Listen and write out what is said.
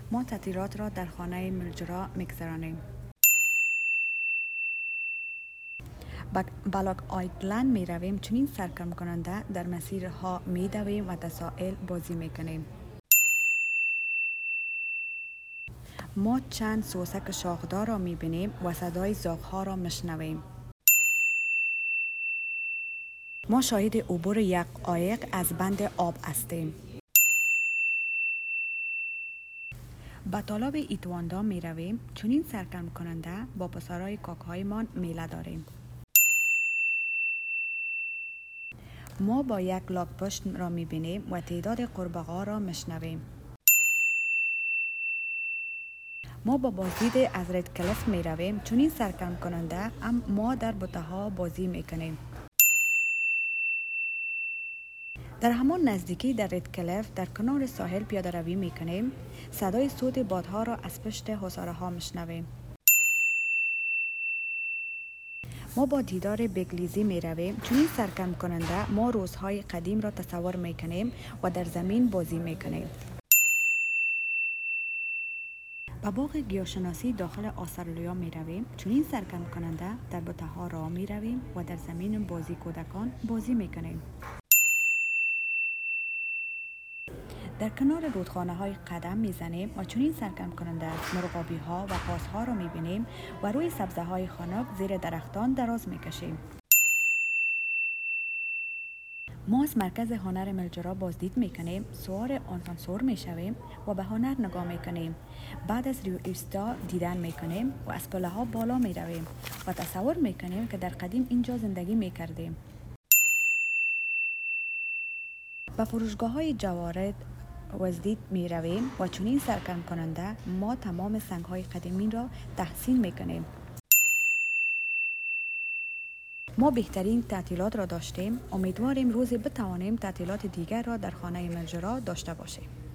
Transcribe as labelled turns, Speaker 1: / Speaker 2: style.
Speaker 1: ما تعطیلات را در خانه ملجرا می‌گذرانیم. بلاک آیلند می رویم. چنین سرگرم کننده در مسیرها می دویم و در ساحل بازی می کنیم. ما چند سوسک شاخدار را می بینیم و صدای زاغ‌ها را میشنویم. ما شاهد عبور یک قایق از بند آب هستیم. به تالاب ایتواندا می رویم. چنین سرگرم کننده با پسرای کاکهایمان میله داریم. ما با یک لاک‌پشت را می بینیم و تعداد قورباغه‌ها را میشنویم. ما با بازدید از رید کلیف می رویم. چنین سرگرم کننده ما در بوته‌ها بازی می کنیم. در همان نزدیکی در رید کلیف در کنار ساحل پیاده روی می کنیم. صدای صوت بادها را از پشت حصارها میشنویم. ما با دیدار بگلیزی می رویم. چنین سرگرم کننده ما روزهای قدیم را تصور می کنیم و در زمین بازی می کنیم. به باغ گیاهشناسی داخل استرالیا می رویم. چنین سرگرم کننده در بوته‌ها راه می رویم و در زمین بازی کودکان بازی می کنیم. در کنار رودخانه های قدم می زنیم و چنین سرگرم کننده مرغابی ها و قاز ها را می بینیم و روی سبزه های خنک زیر درختان دراز می کشیم. ما از مرکز هنر ملجرا بازدید می کنیم. سوار آسانسور می شویم و به هنر نگاه می کنیم. بعد از ریو ایستا دیدن می کنیم و از پله ها بالا می رویم و تصور می کنیم که در قدیم اینجا زندگی می کردیم. به فروشگاه های جواهرات بازدید می رویم و چنین سرگرم کننده ما تمام سنگ های قدیمی را تحسین می کنیم. ما بهترین تعطیلات را داشتیم. امیدواریم روزی بتوانیم تعطیلات دیگر را در خانه ملجرا داشته باشیم.